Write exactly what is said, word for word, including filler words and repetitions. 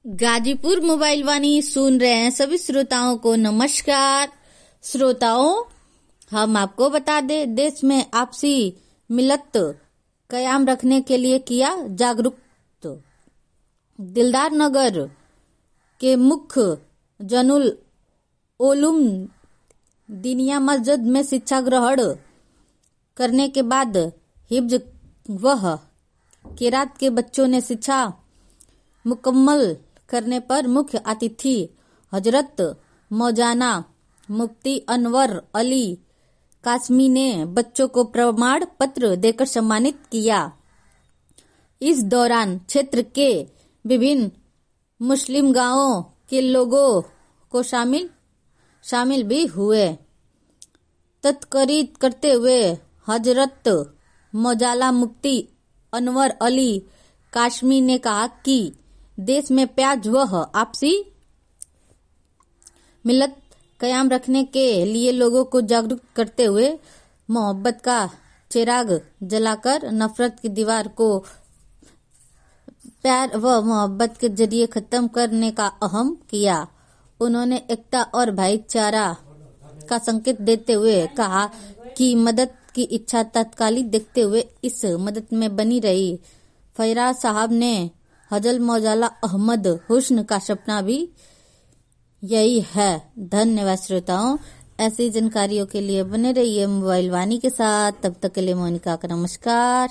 Ghazipur mobile वाणी सुन रहे हैं सभी श्रोताओं को नमस्कार। श्रोताओं, हम आपको बता दें, देश में आपसी मिलत कायम रखने के लिए किया जागरूक। दिलदार नगर के मुख्य जनुल ओलुम दीनिया मस्जिद में शिक्षा ग्रहण करने के बाद हिफ्ज व किरात के बच्चों ने शिक्षा मुकम्मल करने पर मुख्य अतिथि हजरत मौलाना मुफ्ती अनवर अली कासमी ने बच्चों को प्रमाण पत्र देकर सम्मानित किया। इस दौरान क्षेत्र के विभिन्न मुस्लिम गांवों के लोगों को शामिल शामिल भी हुए। तत्करीत करते हुए हजरत मौलाना मुफ्ती अनवर अली कासमी ने कहा कि देश में प्याज व आपसी मिलत कायम रखने के लिए लोगों को जागरूक करते हुए मोहब्बत का चिराग जलाकर नफरत की दीवार को प्यार व मोहब्बत के जरिए खत्म करने का अहम किया। उन्होंने एकता और भाईचारा का संकेत देते हुए कहा कि मदद की इच्छा तत्कालिक देखते हुए इस मदद में बनी रही। फैराज साहब ने हजल मौलाना अहमद हुस्न का सपना भी यही है। धन्यवाद श्रोताओं, ऐसी जानकारियों के लिए बने रहिए मोबाइल वाणी के साथ। तब तक के लिए मोनिका का नमस्कार।